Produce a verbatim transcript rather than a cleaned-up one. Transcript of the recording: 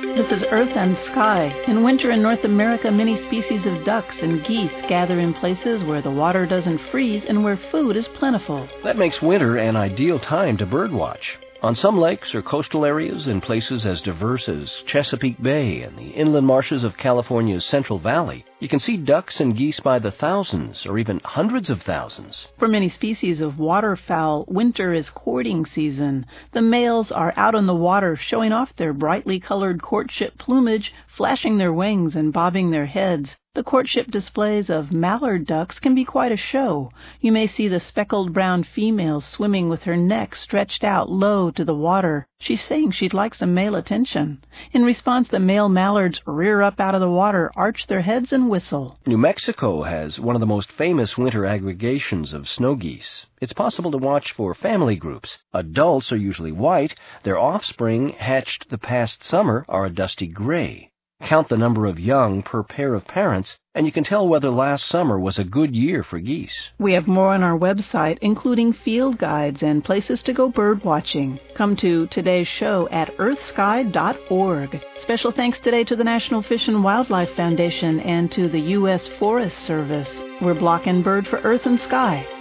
This is Earth and Sky. In winter in North America, many species of ducks and geese gather in places where the water doesn't freeze and where food is plentiful. That makes winter an ideal time to birdwatch. On some lakes or coastal areas in places as diverse as Chesapeake Bay and the inland marshes of California's Central Valley, you can see ducks and geese by the thousands or even hundreds of thousands. For many species of waterfowl, winter is courting season. The males are out on the water showing off their brightly colored courtship plumage, flashing their wings and bobbing their heads. The courtship displays of mallard ducks can be quite a show. You may see the speckled brown female swimming with her neck stretched out low to the water. She's saying she'd like some male attention. In response, the male mallards rear up out of the water, arch their heads, and whistle. New Mexico has one of the most famous winter aggregations of snow geese. It's possible to watch for family groups. Adults are usually white. Their offspring, hatched the past summer, are a dusty gray. Count the number of young per pair of parents, and you can tell whether last summer was a good year for geese. We have more on our website, including field guides and places to go bird watching. Come to today's show at earth sky dot org. Special thanks today to the National Fish and Wildlife Foundation and to the U S Forest Service. We're Block and Bird for Earth and Sky.